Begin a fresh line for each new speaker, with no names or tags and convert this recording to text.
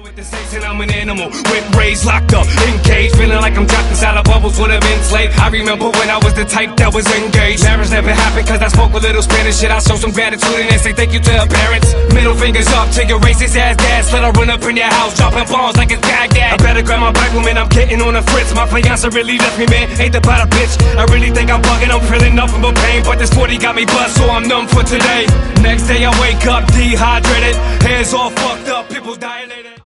With the stakes and I'm an animal, with raised, locked up, engaged, feeling like I'm trapped inside of bubbles, would have been enslaved. I remember when I was the type that was engaged. Marriage never happened cause I spoke a little Spanish shit. I show some gratitude and they say thank you to her parents. Middle fingers up to your racist ass dads. Let her run up in your house, dropping bombs like it's Baghdad. I better grab my Bible, man, I'm getting on the fritz. My fiance really left me, man, ain't about a bitch. I really think I'm bugging, I'm feeling nothing but pain, but this 40 got me buzzed, so I'm numb for today. Next day I wake up dehydrated, hands all fucked up, pimples dilated.